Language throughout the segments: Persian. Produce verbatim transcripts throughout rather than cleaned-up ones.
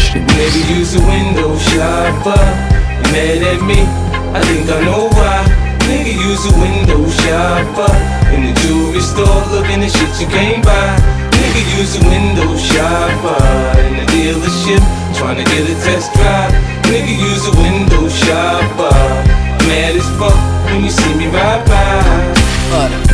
داشته می‌رسیم. Nigga use a window shopper. You mad at me? I think I know why. Nigga use a window shopper. In the jewelry store looking at shit you can't buy. Nigga use a window shopper. In the dealership trying to get a test drive. Nigga use a window shopper. Mad as fuck when you see me ride by.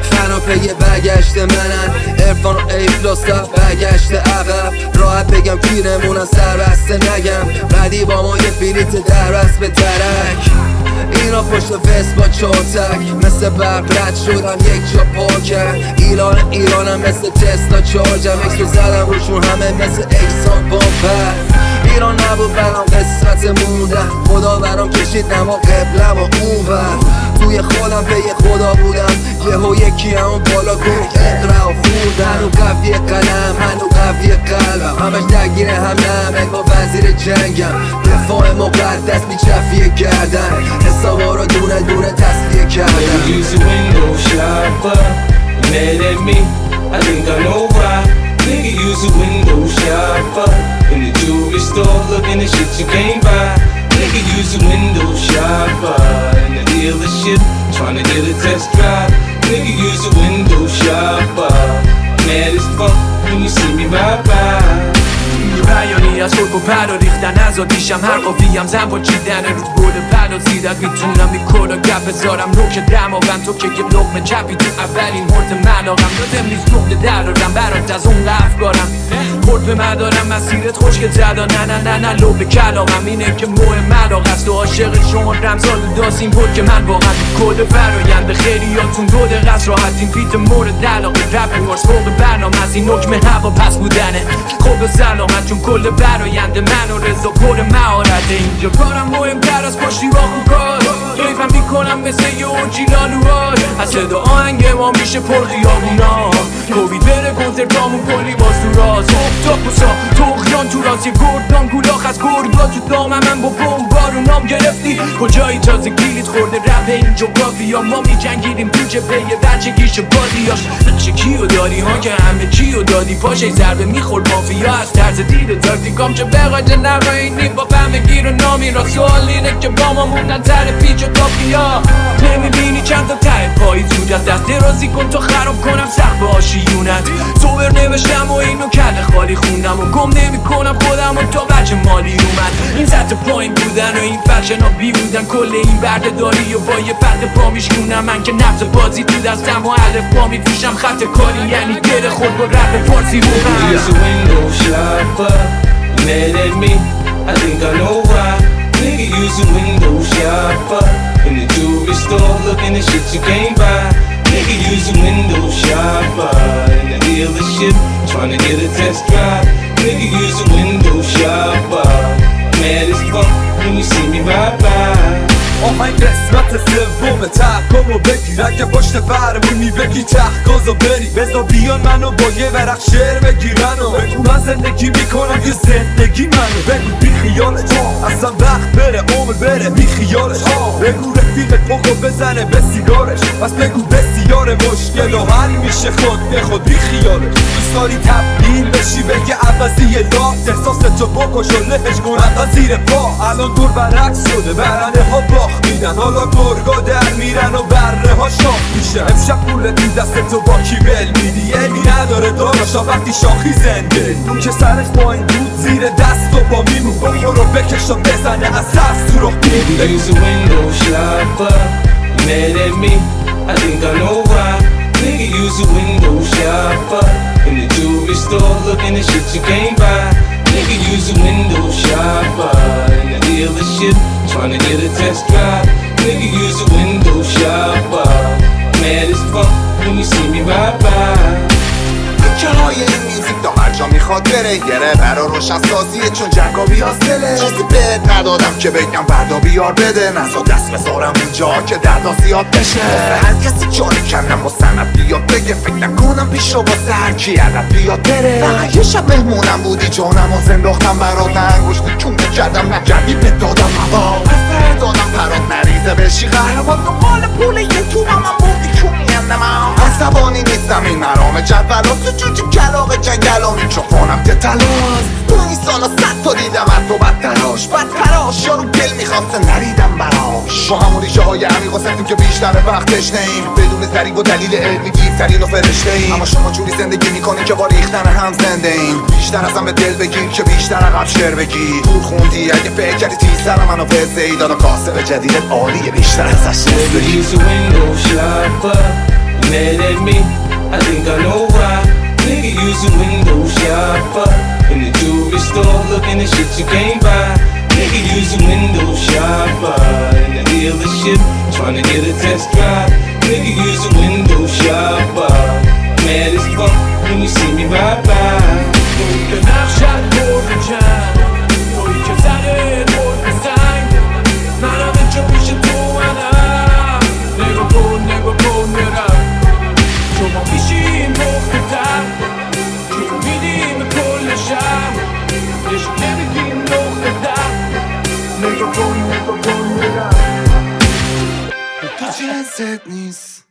پی برگشت منن عرفان و ایفلاستا برگشت عقب راحت بگم پیرمونم سر بسته نگم بعدی با ما یه بلیت در بست به ترک اینا پشت وست با چارتک مثل برق رد شدم یک جا پاکم ایران ایرانم مثل تسلا چارجم اکس رو زدم روشون همه مثل اکسان بامپر ایران نبود برام قسمت موندم خدا برام کشید نما قبلم و اون بر توی خودم پی خدا بودم یهو یکی همون بالا گفت اقرا و خوندم هنو قوی قلم هنو قوی قلبم همش درگیر هم نه انگار وزیر جنگم دفاع مقدس بیچفیه کردن حسابا رو دونه دونه تصفیه کردن. Nigga use a window shopper. You mad at me? I think I know why. Nigga use a window shopper. In the jewelry store looking at shit you can't buy. Nigga use a window shopper. In the dealership trying to get a test drive. Nigga use a window shopper. Mad as fuck when you see me ride by. بیانی از خود و پر و ریختن از آتیشم هر قافیم زن با چیدن رو گل پر و زیدت میتونم بی کل و گپ بذارم نوک دماغم تو که یه لقمه چپی تو اولین مرد ملاقم دادم نیز نقطه درارم برات از اون افکارم خورد به مدارم مسیرت خوشگل زدا نه نه نه نه لو به کلاقم اینه که مهم ملاق است و عاشق شما رمزاد و داستین بود که من واقعا کل فرایند خیلیاتون دو دقیقه است راحتین فیت مورد علاقه رپ مارس فوق برنامه از این نکمه هوا پس بودنه خوب سلامت چون کل برایند من و رضا پر مهارت اینجا کارم مهمتر از پشتیبان و کار کیفم میکنم مثل یه اوجی لالوهای از صدا آهنگ ما میشه پر خیابونا کوبید بره کنسرتامون کلی باز تو راز تا پوسا توخیان تو راز یه گردان گولاخ از گرگا تو دام من با بمبارو نام گرفتی کجایی تازه گیلیت خورده رپ اینجا گافیا ما میجنگیدیم تو جبهه بچگیش بادیاش نقشه کیو داری ها که همه چیو دادی پاشه ضربه میخورد مافیا از طرز دید و تاکتیکام چه بقاجه نقاینی با فهم گیر و نامی را سوال اینه که با ما موندن سر پیچ و کافیا نمیبینی چند تا ته پایی زود از دست درازی کن تا خراب کنم سخت به آشیونت صبر نوشتم و اینو کل خالی خوندم و گم نمی کنم خودم و تا بچه مالی اومد این سطح پایین بودن و این فکشن ها بی بودن کل این برده داری و با یه فرد پا میشکنم من که نفس بازی تو دستم و علف پا میفروشم خط کاری یعنی دل خود با رپ فارسی رو Mad at me? I think I know why. Nigga use a window shopper. In the jewelry store looking at shit you can't buy. Nigga use a window shopper. In the dealership trying to get a test drive. Nigga use a window shopper. Mad as fuck when you see me ride by. آهنگ قسمت سوم تحکمو بگیر اگه پشت فرمونی بگی تحقاز و بری بذار بیان منو با یه ورق شعر بگیرن و بگو من زندگی میکنم یه زندگی منو بگو بی خیالت اصلا وقت بره عمر بره بی خیالش بگو رفیقت پاکو بزنه به سیگارش پس بگو بسیار مشکل و حل میشه خود به خود بی خیالش دوست داری تبدیل بشی بگه عوضی لات احساس تو بکش و لهش کن عوض زیر پا الان دور برعکس شده برنده ها با میدن حالا گرگا در میرن و بره ها شاخ میشه امشب پول دی دست تو با کی بل میدی ایمی نداره داراشا وقتی شاخی زنده اون که سرش پایین بود زیر دست و با میمون برو بکش و بزنه از سرس تو رخ Nigga use a window shopper. You mad at me? I think I know why. Nigga use a window shopper. In the jewelry store looking at shit you can't buy. Nigga use a window shopper. In the dealership trying to get a test drive. Nigga use a window shopper. Mad as fuck when you see me ride by. های این میزیک تا هر جا میخواد بره گره برا روشن سازیه چون جنگابی از دله چیزی بهت ندادم که بگم بردا بیار بده نزا دست بذارم اونجا که دردا زیاد بشه هر کسی جاری کنم و سند بیاد بگه فکر نکنم پیش رو واسه هرکی عدد بیاد بره فقط یه شب مهمونم بودی جانم و زنداختم برات انگشت کونه کردم نکردی به دادم هوا پس دادم پرات نریزه بشی قهرمان دنبال پول یه تومم هم بودی کونی اندم عصبانی نیست زمین مرام جدولاست و جوجی کلاق جنگل و میکروفونم که تلاست تو این سالا صد تا دیدم از تو بدتراش بدتراش یارو دل میخواسته نریدم براش با همون ریشه های عمیق و سفتیم که بیشتر وقتش نیم بدون ذریب و دلیل علمی گیرترین و فرشته ایم اما شما جوری زندگی میکنین که با ریختن هم زنده ایم بیشتر ازم به دل بگیر که بیشتر عقب شعر بگی دور خوندی اگه فکر کردی تیزتر منو وزه ای دادا کاسب جدیدت عالیه بیشتر ازش Nigga, use a window shopper. You mad at me? I think I know why. Nigga, use a window shopper. In the jewelry store, looking at shit you can't buy. Nigga, use a window shopper. In the dealership, trying to get a test drive. Nigga, use a window shopper. Mad as fuck when you see me ride by. که نقشت برد کن توی که زده برد سنگ من همه جا پیش تو منم نگاه کن نگاه کن برم شما پیشیم مخته تر که میدیم کل شب نشون نمیدیم نقطه در نگاه کن نگاه کن برم تو جنست نیست